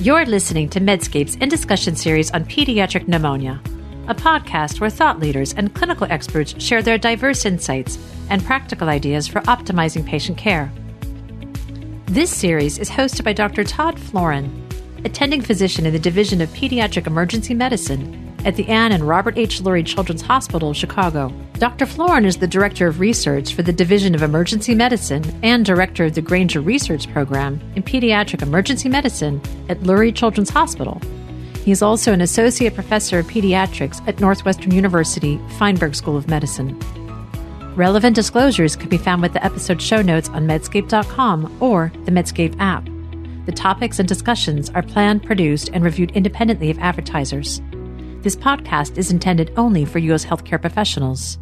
You're listening to Medscape's In Discussion series on pediatric pneumonia, a podcast where thought leaders and clinical experts share their diverse insights and practical ideas for optimizing patient care. This series is hosted by Dr. Todd Florin, attending physician in the Division of Pediatric Emergency Medicine at the Ann and Robert H. Lurie Children's Hospital of Chicago. Dr. Florin is the Director of Research for the Division of Emergency Medicine and Director of the Granger Research Program in Pediatric Emergency Medicine at Lurie Children's Hospital. He is also an Associate Professor of Pediatrics at Northwestern University Feinberg School of Medicine. Relevant disclosures can be found with the episode show notes on Medscape.com or the Medscape app. The topics and discussions are planned, produced, and reviewed independently of advertisers. This podcast is intended only for U.S. healthcare professionals.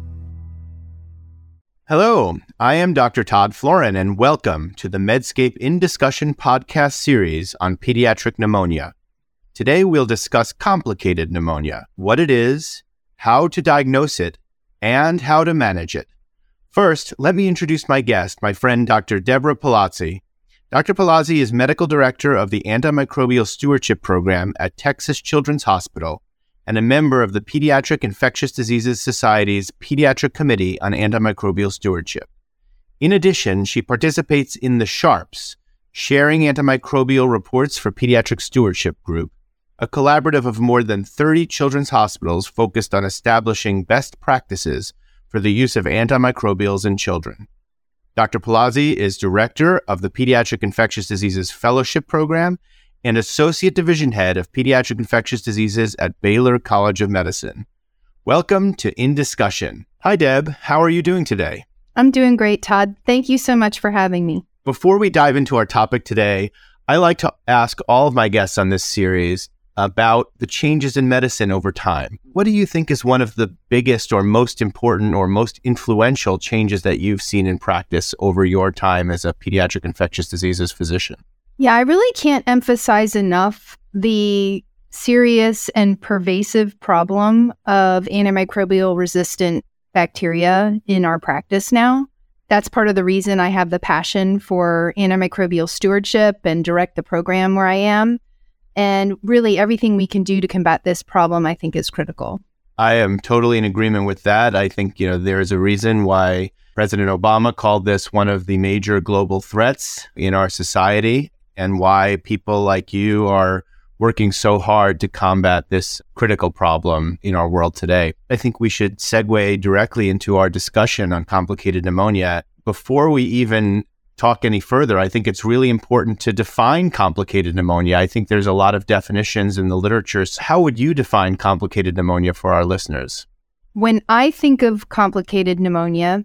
Hello, I am Dr. Todd Florin, and welcome to the Medscape In Discussion podcast series on pediatric pneumonia. Today we'll discuss complicated pneumonia, what it is, how to diagnose it, and how to manage it. First, let me introduce my guest, my friend Dr. Deborah Palazzi. Dr. Palazzi is Medical Director of the Antimicrobial Stewardship Program at Texas Children's Hospital and a member of the Pediatric Infectious Diseases Society's Pediatric Committee on Antimicrobial Stewardship. In addition, she participates in the SHARPS, Sharing Antimicrobial Reports for Pediatric Stewardship Group, a collaborative of more than 30 children's hospitals focused on establishing best practices for the use of antimicrobials in children. Dr. Palazzi is Director of the Pediatric Infectious Diseases Fellowship Program and Associate Division Head of Pediatric Infectious Diseases at Baylor College of Medicine. Welcome to In Discussion. Hi, Deb. How are you doing today? I'm doing great, Todd. Thank you so much for having me. Before we dive into our topic today, I like to ask all of my guests on this series about the changes in medicine over time. What do you think is one of the biggest or most important or most influential changes that you've seen in practice over your time as a pediatric infectious diseases physician? Yeah, I really can't emphasize enough the serious and pervasive problem of antimicrobial resistant bacteria in our practice now. That's part of the reason I have the passion for antimicrobial stewardship and direct the program where I am. And really everything we can do to combat this problem, I think, is critical. I am totally in agreement with that. I think, there is a reason why President Obama called this one of the major global threats in our society, and why people like you are working so hard to combat this critical problem in our world today. I think we should segue directly into our discussion on complicated pneumonia. Before we even talk any further, I think it's really important to define complicated pneumonia. I think there's a lot of definitions in the literature. So how would you define complicated pneumonia for our listeners? When I think of complicated pneumonia,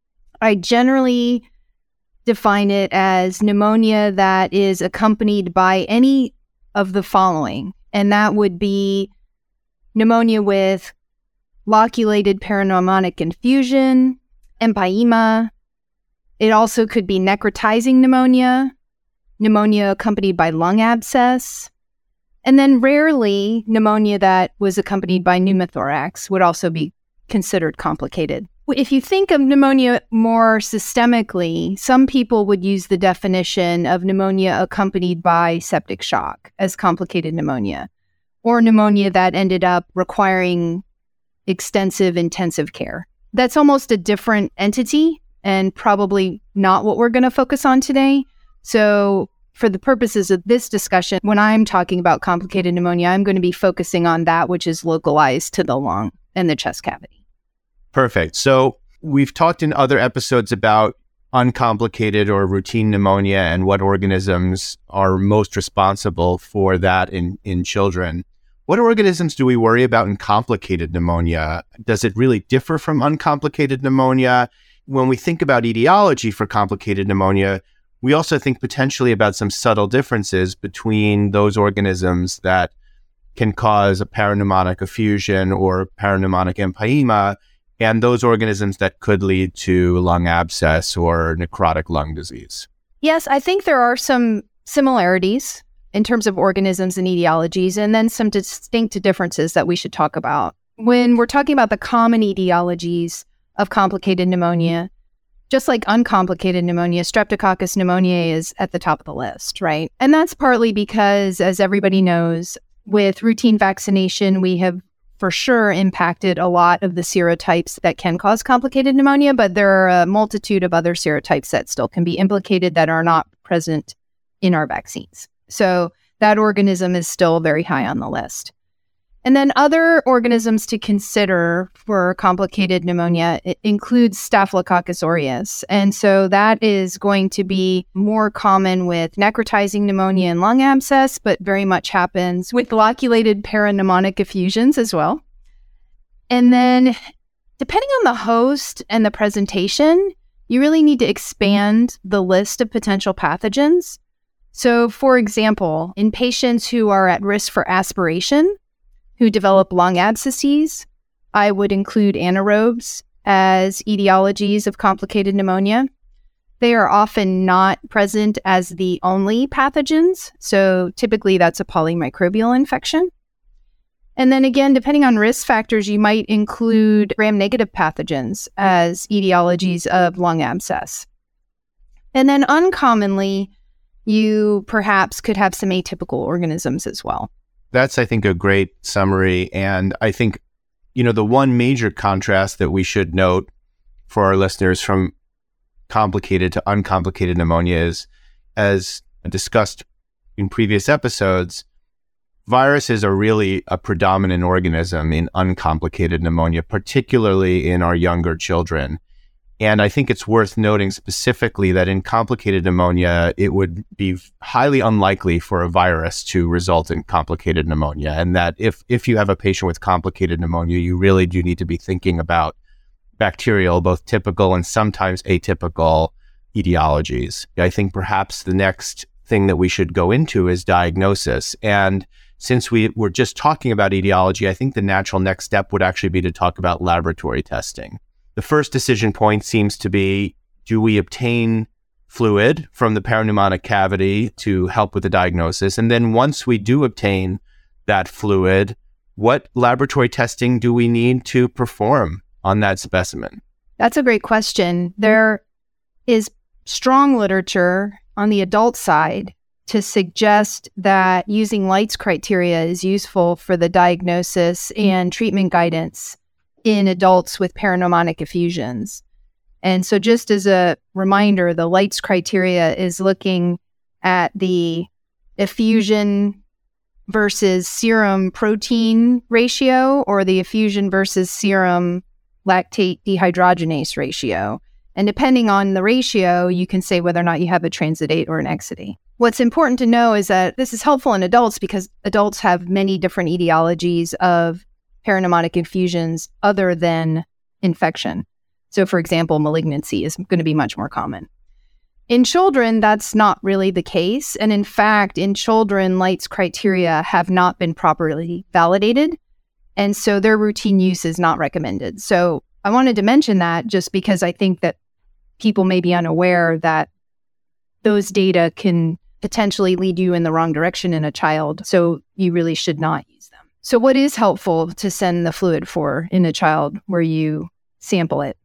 I generally define it as pneumonia that is accompanied by any of the following, and that would be pneumonia with loculated parapneumonic infusion, empyema. It also could be necrotizing pneumonia, pneumonia accompanied by lung abscess, and then rarely pneumonia that was accompanied by pneumothorax would also be considered complicated. If you think of pneumonia more systemically, some people would use the definition of pneumonia accompanied by septic shock as complicated pneumonia, or pneumonia that ended up requiring extensive intensive care. That's almost a different entity and probably not what we're going to focus on today. So for the purposes of this discussion, when I'm talking about complicated pneumonia, I'm going to be focusing on that which is localized to the lung and the chest cavity. Perfect. So we've talked in other episodes about uncomplicated or routine pneumonia and what organisms are most responsible for that in children. What organisms do we worry about in complicated pneumonia? Does it really differ from uncomplicated pneumonia? When we think about etiology for complicated pneumonia, we also think potentially about some subtle differences between those organisms that can cause a parapneumonic effusion or parapneumonic empyema and those organisms that could lead to lung abscess or necrotic lung disease. Yes, I think there are some similarities in terms of organisms and etiologies, and then some distinct differences that we should talk about. When we're talking about the common etiologies of complicated pneumonia, just like uncomplicated pneumonia, Streptococcus pneumoniae is at the top of the list, right? And that's partly because, as everybody knows, with routine vaccination, we have for sure impacted a lot of the serotypes that can cause complicated pneumonia, but there are a multitude of other serotypes that still can be implicated that are not present in our vaccines. So that organism is still very high on the list. And then other organisms to consider for complicated pneumonia includes Staphylococcus aureus. And so that is going to be more common with necrotizing pneumonia and lung abscess, but very much happens with loculated parapneumonic effusions as well. And then depending on the host and the presentation, you really need to expand the list of potential pathogens. So for example, in patients who are at risk for aspiration, who develop lung abscesses, I would include anaerobes as etiologies of complicated pneumonia. They are often not present as the only pathogens, so typically that's a polymicrobial infection. And then again, depending on risk factors, you might include gram-negative pathogens as etiologies of lung abscess. And then uncommonly, you perhaps could have some atypical organisms as well. That's, I think, a great summary. And I think, the one major contrast that we should note for our listeners from complicated to uncomplicated pneumonia is, as discussed in previous episodes, viruses are really a predominant organism in uncomplicated pneumonia, particularly in our younger children. And I think it's worth noting specifically that in complicated pneumonia, it would be highly unlikely for a virus to result in complicated pneumonia. And that if you have a patient with complicated pneumonia, you really do need to be thinking about bacterial, both typical and sometimes atypical etiologies. I think perhaps the next thing that we should go into is diagnosis. And since we were just talking about etiology, I think the natural next step would actually be to talk about laboratory testing. The first decision point seems to be, do we obtain fluid from the parapneumonic cavity to help with the diagnosis? And then once we do obtain that fluid, what laboratory testing do we need to perform on that specimen? That's a great question. There is strong literature on the adult side to suggest that using Leitz criteria is useful for the diagnosis and treatment guidance in adults with parapneumonic effusions. And so just as a reminder, the Leitz criteria is looking at the effusion versus serum protein ratio or the effusion versus serum lactate dehydrogenase ratio. And depending on the ratio, you can say whether or not you have a transidate or an exudate. What's important to know is that this is helpful in adults because adults have many different etiologies of parapneumonic effusions other than infection. So for example, malignancy is going to be much more common. In children, that's not really the case. And in fact, in children, Leitz criteria have not been properly validated. And so their routine use is not recommended. So I wanted to mention that just because I think that people may be unaware that those data can potentially lead you in the wrong direction in a child. So you really should not use them. So what is helpful to send the fluid for in a child where you sample it?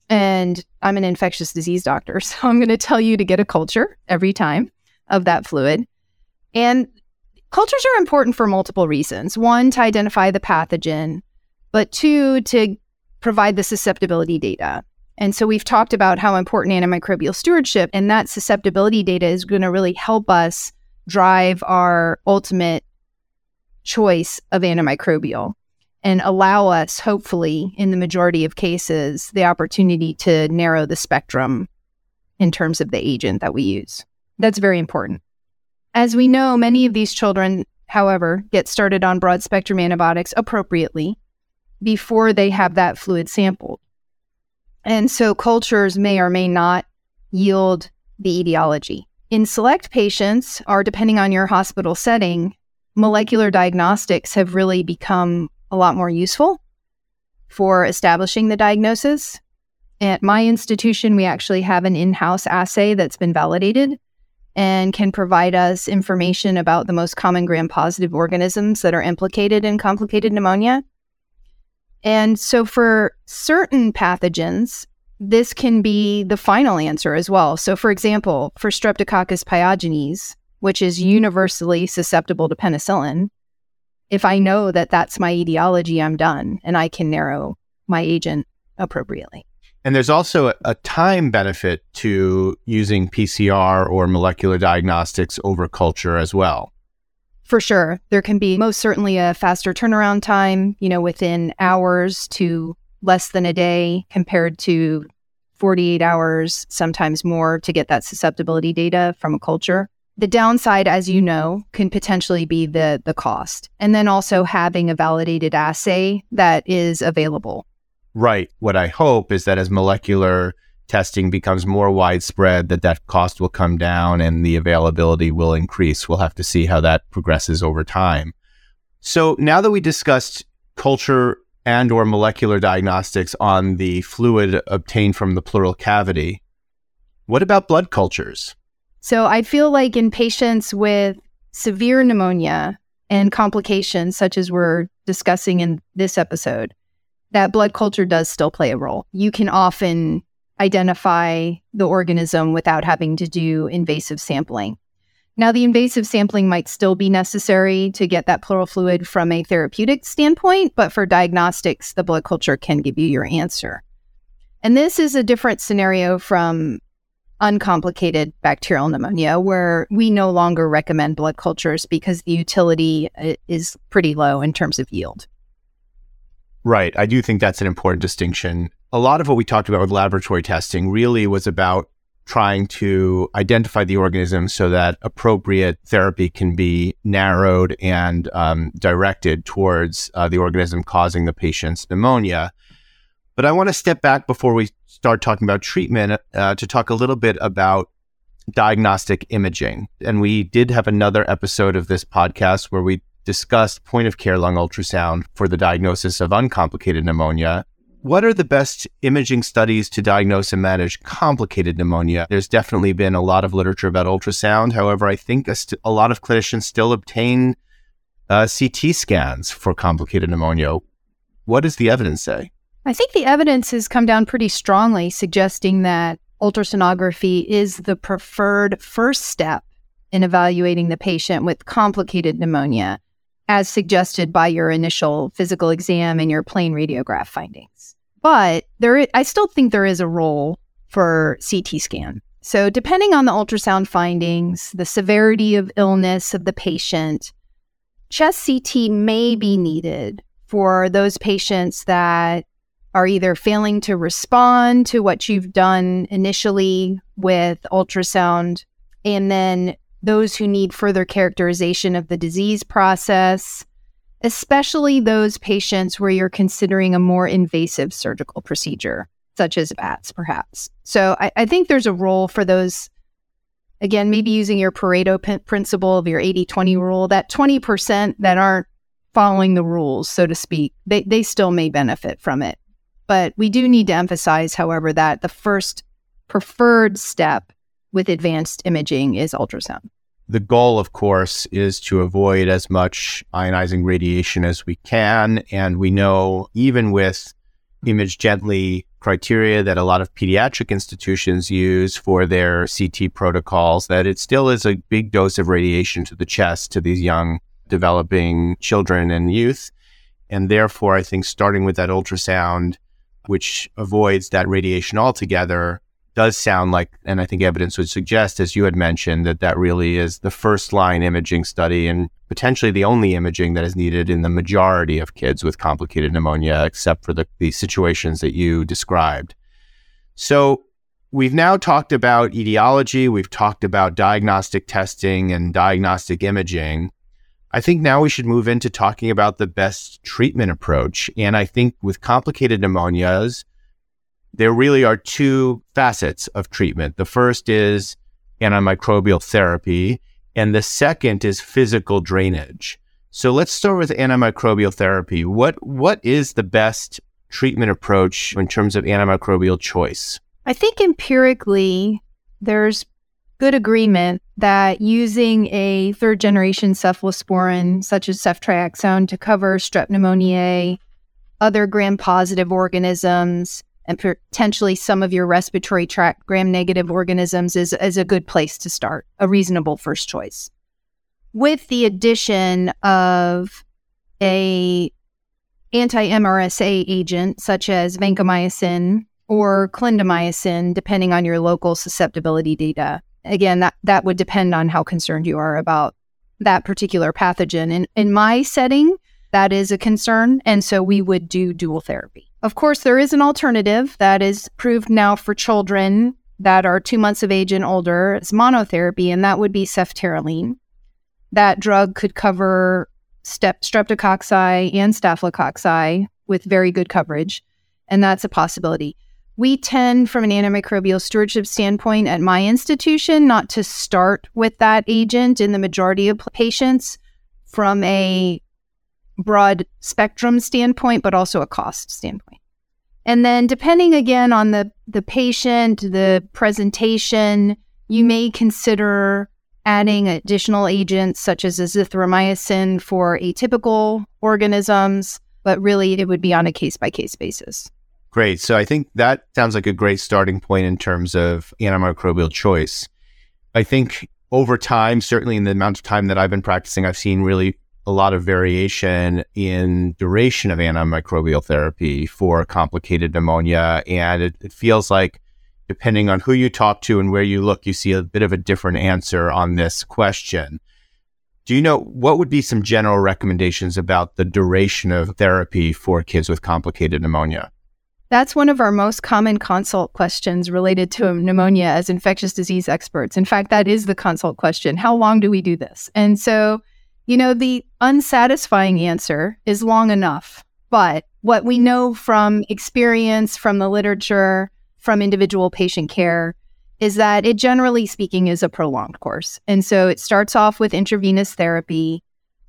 And I'm an infectious disease doctor, so I'm going to tell you to get a culture every time of that fluid. And cultures are important for multiple reasons. One, to identify the pathogen, but two, to provide the susceptibility data. And so we've talked about how important antimicrobial stewardship, and that susceptibility data is going to really help us drive our ultimate choice of antimicrobial and allow us, hopefully, in the majority of cases, the opportunity to narrow the spectrum in terms of the agent that we use. That's very important. As we know, many of these children, however, get started on broad-spectrum antibiotics appropriately before they have that fluid sampled. And so cultures may or may not yield the etiology. In select patients, or depending on your hospital setting, molecular diagnostics have really become a lot more useful for establishing the diagnosis. At my institution, we actually have an in-house assay that's been validated and can provide us information about the most common gram-positive organisms that are implicated in complicated pneumonia. And so for certain pathogens, this can be the final answer as well. So for example, for Streptococcus pyogenes, which is universally susceptible to penicillin, if I know that that's my etiology, I'm done and I can narrow my agent appropriately. And there's also a time benefit to using PCR or molecular diagnostics over culture as well. For sure. There can be most certainly a faster turnaround time, within hours to less than a day compared to 48 hours, sometimes more, to get that susceptibility data from a culture. The downside, as you know, can potentially be the cost. And then also having a validated assay that is available. Right. What I hope is that as molecular testing becomes more widespread, that cost will come down and the availability will increase. We'll have to see how that progresses over time. So now that we discussed culture and or molecular diagnostics on the fluid obtained from the pleural cavity, what about blood cultures? So I feel like in patients with severe pneumonia and complications such as we're discussing in this episode, that blood culture does still play a role. You can often identify the organism without having to do invasive sampling. Now, the invasive sampling might still be necessary to get that pleural fluid from a therapeutic standpoint, but for diagnostics, the blood culture can give you your answer. And this is a different scenario from uncomplicated bacterial pneumonia, where we no longer recommend blood cultures because the utility is pretty low in terms of yield. Right. I do think that's an important distinction. A lot of what we talked about with laboratory testing really was about trying to identify the organism so that appropriate therapy can be narrowed and directed towards the organism causing the patient's pneumonia. But I want to step back before we start talking about treatment to talk a little bit about diagnostic imaging. And we did have another episode of this podcast where we discussed point-of-care lung ultrasound for the diagnosis of uncomplicated pneumonia. What are the best imaging studies to diagnose and manage complicated pneumonia? There's definitely been a lot of literature about ultrasound. However, I think a lot of clinicians still obtain CT scans for complicated pneumonia. What does the evidence say? I think the evidence has come down pretty strongly, suggesting that ultrasonography is the preferred first step in evaluating the patient with complicated pneumonia, as suggested by your initial physical exam and your plain radiograph findings. But I still think there is a role for CT scan. So depending on the ultrasound findings, the severity of illness of the patient, chest CT may be needed for those patients that are either failing to respond to what you've done initially with ultrasound, and then those who need further characterization of the disease process, especially those patients where you're considering a more invasive surgical procedure, such as VATS, perhaps. So I think there's a role for those, again, maybe using your Pareto principle of your 80-20 rule, that 20% that aren't following the rules, so to speak, they still may benefit from it. But we do need to emphasize, however, that the first preferred step with advanced imaging is ultrasound. The goal, of course, is to avoid as much ionizing radiation as we can. And we know even with image gently criteria that a lot of pediatric institutions use for their CT protocols, that it still is a big dose of radiation to the chest to these young developing children and youth. And therefore, I think starting with that ultrasound, which avoids that radiation altogether, does sound like, and I think evidence would suggest, as you had mentioned, that really is the first line imaging study and potentially the only imaging that is needed in the majority of kids with complicated pneumonia, except for the situations that you described. So we've now talked about etiology, we've talked about diagnostic testing and diagnostic imaging. I think now we should move into talking about the best treatment approach. And I think with complicated pneumonias, there really are two facets of treatment. The first is antimicrobial therapy, and the second is physical drainage. So let's start with antimicrobial therapy. What is the best treatment approach in terms of antimicrobial choice? I think empirically, there's good agreement that using a third-generation cephalosporin, such as ceftriaxone, to cover Strep pneumoniae, other gram-positive organisms, and potentially some of your respiratory tract gram-negative organisms is a good place to start, a reasonable first choice. With the addition of a anti-MRSA agent such as vancomycin or clindamycin, depending on your local susceptibility data. Again, that would depend on how concerned you are about that particular pathogen. In my setting, that is a concern, and so we would do dual therapy. Of course, there is an alternative that is approved now for children that are 2 months of age and older. It's monotherapy, and that would be ceftaroline. That drug could cover streptococci and staphylococci with very good coverage, and that's a possibility. We tend, from an antimicrobial stewardship standpoint at my institution, not to start with that agent in the majority of patients from a broad spectrum standpoint, but also a cost standpoint. And then depending again on the patient, the presentation, you may consider adding additional agents such as azithromycin for atypical organisms, but really it would be on a case-by-case basis. Great. So I think that sounds like a great starting point in terms of antimicrobial choice. I think over time, certainly in the amount of time that I've been practicing, I've seen really a lot of variation in duration of antimicrobial therapy for complicated pneumonia. And it feels like depending on who you talk to and where you look, you see a bit of a different answer on this question. Do you know what would be some general recommendations about the duration of therapy for kids with complicated pneumonia? That's one of our most common consult questions related to pneumonia as infectious disease experts. In fact, that is the consult question. How long do we do this? And so, the unsatisfying answer is long enough. But what we know from experience, from the literature, from individual patient care, is that it generally speaking is a prolonged course. And so it starts off with intravenous therapy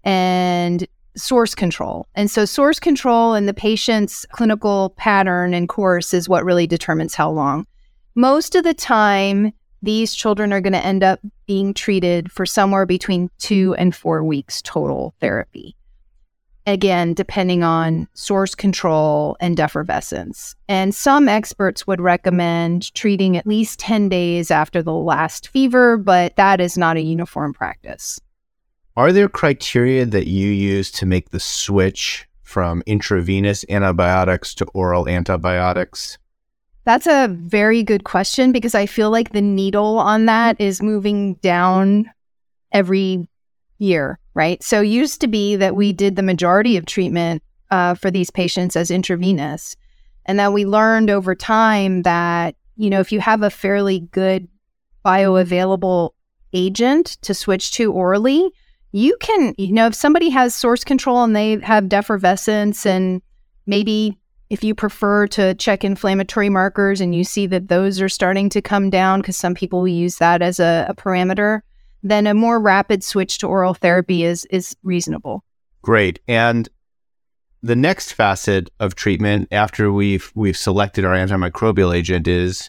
and source control. And so source control and the patient's clinical pattern and course is what really determines how long. Most of the time, these children are going to end up being treated for somewhere between 2 and 4 weeks total therapy. Again, depending on source control and defervescence. And some experts would recommend treating at least 10 days after the last fever, but that is not a uniform practice. Are there criteria that you use to make the switch from intravenous antibiotics to oral antibiotics? That's a very good question because I feel like the needle on that is moving down every year, right? So it used to be that we did the majority of treatment for these patients as intravenous. And then we learned over time that, if you have a fairly good bioavailable agent to switch to orally, you can, if somebody has source control and they have defervescence, and maybe if you prefer to check inflammatory markers and you see that those are starting to come down, because some people will use that as a parameter, then a more rapid switch to oral therapy is reasonable. Great. And the next facet of treatment after we've selected our antimicrobial agent is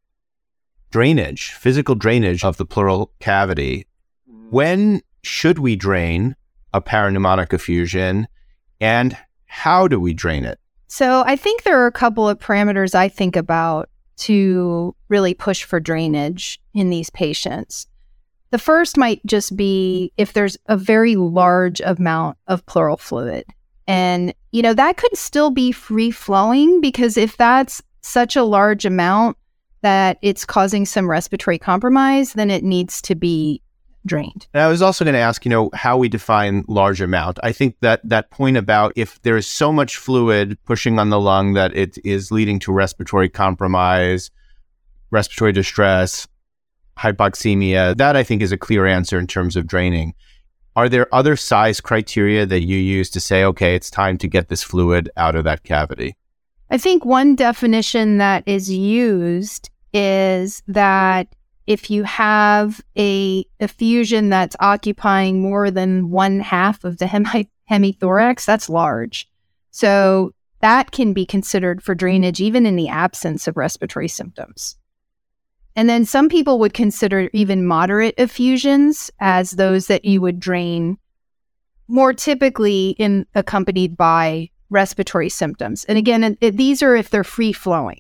drainage, physical drainage of the pleural cavity. When should we drain a parapneumonic effusion, and how do we drain it? So I think there are a couple of parameters I think about to really push for drainage in these patients. The first might just be if there's a very large amount of pleural fluid. And, that could still be free-flowing, because if that's such a large amount that it's causing some respiratory compromise, then it needs to be drained. And I was also going to ask, how we define large amount. I think that point about if there is so much fluid pushing on the lung that it is leading to respiratory compromise, respiratory distress, hypoxemia, that I think is a clear answer in terms of draining. Are there other size criteria that you use to say, okay, it's time to get this fluid out of that cavity? I think one definition that is used is that if you have a effusion that's occupying more than 1/2 of the hemithorax, that's large. So that can be considered for drainage even in the absence of respiratory symptoms. And then some people would consider even moderate effusions as those that you would drain more typically accompanied by respiratory symptoms. And again, these are if they're free flowing.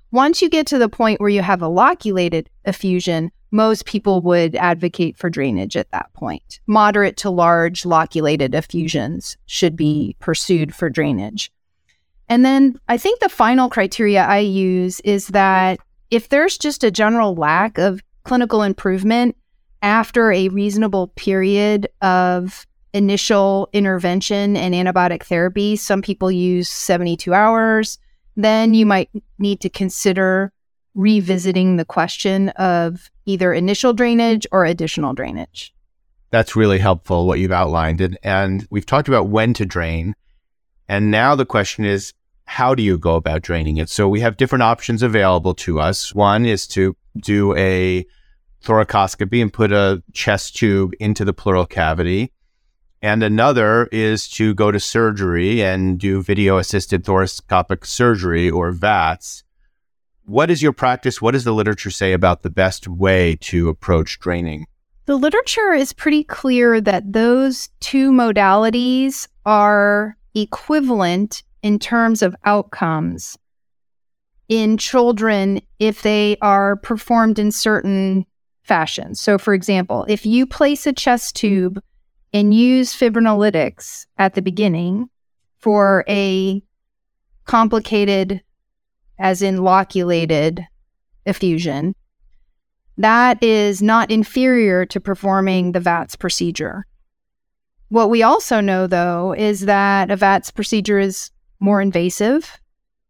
Once you get to the point where you have a loculated effusion, most people would advocate for drainage at that point. Moderate to large loculated effusions should be pursued for drainage. And then I think the final criteria I use is that if there's just a general lack of clinical improvement after a reasonable period of initial intervention and antibiotic therapy, some people use 72 hours, then you might need to consider revisiting the question of either initial drainage or additional drainage. That's really helpful, what you've outlined. And we've talked about when to drain. And now the question is, how do you go about draining it? So we have different options available to us. One is to do a thoracoscopy and put a chest tube into the pleural cavity. And another is to go to surgery and do video-assisted thoracoscopic surgery, or VATS. What is your practice? What does the literature say about the best way to approach draining? The literature is pretty clear that those two modalities are equivalent in terms of outcomes in children if they are performed in certain fashions. So, for example, if you place a chest tube and use fibrinolytics at the beginning for a complicated, as in loculated, effusion, that is not inferior to performing the VATS procedure. What we also know, though, is that a VATS procedure is more invasive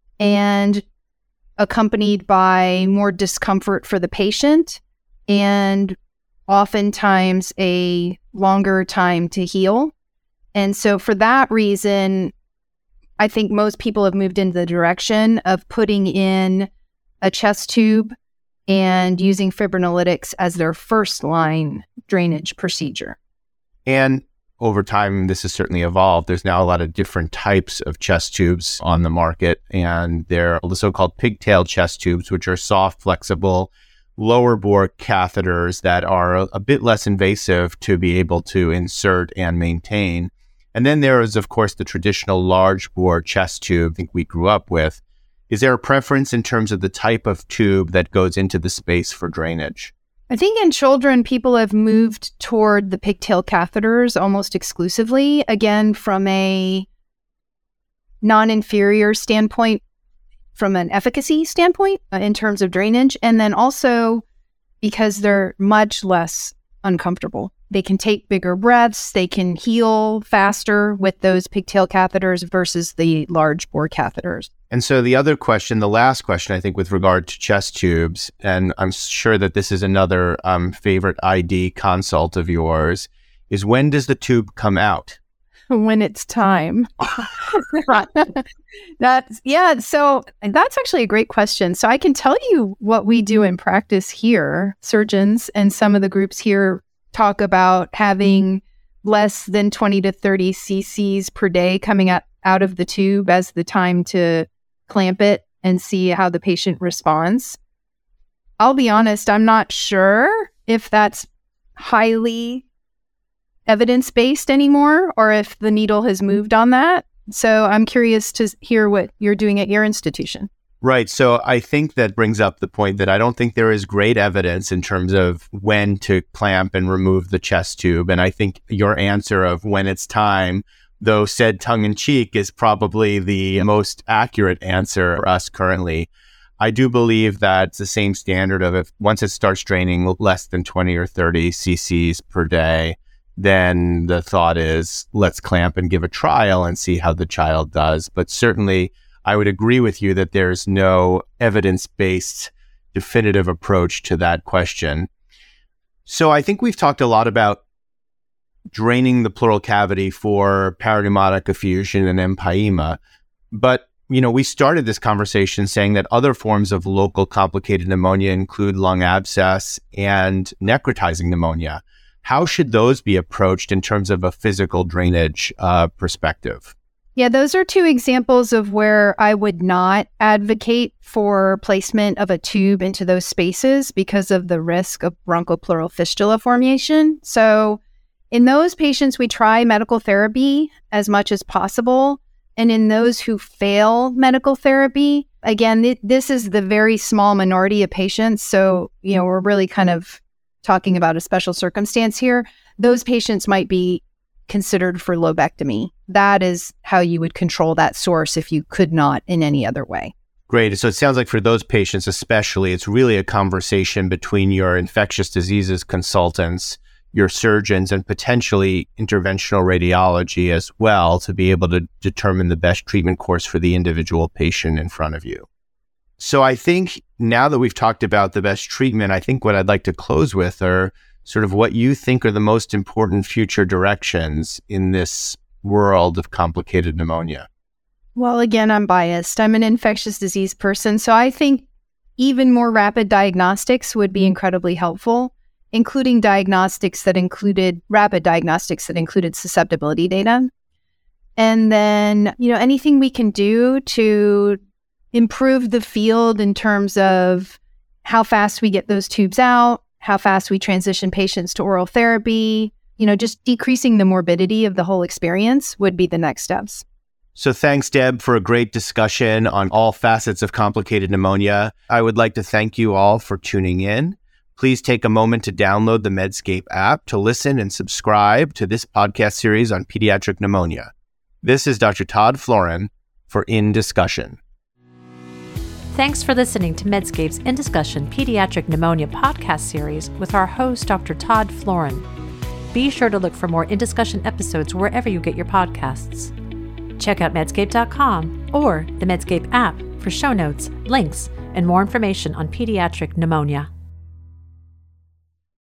and accompanied by more discomfort for the patient and oftentimes a longer time to heal. And so for that reason, I think most people have moved into the direction of putting in a chest tube and using fibrinolytics as their first line drainage procedure. And over time, this has certainly evolved. There's now a lot of different types of chest tubes on the market, and they're the so-called pigtail chest tubes, which are soft, flexible, lower bore catheters that are a bit less invasive to be able to insert and maintain. And then there is, of course, the traditional large bore chest tube I think we grew up with. Is there a preference in terms of the type of tube that goes into the space for drainage? I think in children, people have moved toward the pigtail catheters almost exclusively, again, from a non-inferior standpoint, from an efficacy standpoint in terms of drainage, and then also because they're much less uncomfortable. They can take bigger breaths, they can heal faster with those pigtail catheters versus the large bore catheters. And so the other question, the last question, I think, with regard to chest tubes, and I'm sure that this is another favorite ID consult of yours, is when does the tube come out? When it's time. So that's actually a great question. So I can tell you what we do in practice here. Surgeons and some of the groups here talk about having less than 20 to 30 cc's per day coming out of the tube as the time to clamp it and see how the patient responds. I'll be honest, I'm not sure if that's highly evidence-based anymore or if the needle has moved on that. So I'm curious to hear what you're doing at your institution. Right. So I think that brings up the point that I don't think there is great evidence in terms of when to clamp and remove the chest tube. And I think your answer of when it's time, though said tongue-in-cheek, is probably the most accurate answer for us currently. I do believe that it's the same standard of if once it starts draining less than 20 or 30 cc's per day, then the thought is let's clamp and give a trial and see how the child does. But certainly I would agree with you that there's no evidence-based definitive approach to that question. So I think we've talked a lot about draining the pleural cavity for paradigmatic effusion and empyema. But, we started this conversation saying that other forms of local complicated pneumonia include lung abscess and necrotizing pneumonia. How should those be approached in terms of a physical drainage perspective? Yeah, those are two examples of where I would not advocate for placement of a tube into those spaces because of the risk of bronchopleural fistula formation. So in those patients, we try medical therapy as much as possible And in those who fail medical therapy, again, this is the very small minority of patients. So, we're really kind of talking about a special circumstance here. Those patients might be considered for lobectomy. That is how you would control that source if you could not in any other way. Great. So it sounds like for those patients especially, it's really a conversation between your infectious diseases consultants, your surgeons, and potentially interventional radiology as well to be able to determine the best treatment course for the individual patient in front of you. So I think now that we've talked about the best treatment, I think what I'd like to close with are sort of what you think are the most important future directions in this world of complicated pneumonia. Well, again, I'm biased. I'm an infectious disease person, so I think even more rapid diagnostics would be incredibly helpful, including rapid diagnostics that included susceptibility data. And then, anything we can do to improve the field in terms of how fast we get those tubes out, how fast we transition patients to oral therapy, just decreasing the morbidity of the whole experience would be the next steps. So thanks, Deb, for a great discussion on all facets of complicated pneumonia. I would like to thank you all for tuning in. Please take a moment to download the Medscape app to listen and subscribe to this podcast series on pediatric pneumonia. This is Dr. Todd Florin for In Discussion. Thanks for listening to Medscape's In Discussion Pediatric Pneumonia podcast series with our host, Dr. Todd Florin. Be sure to look for more In Discussion episodes wherever you get your podcasts. Check out Medscape.com or the Medscape app for show notes, links, and more information on pediatric pneumonia.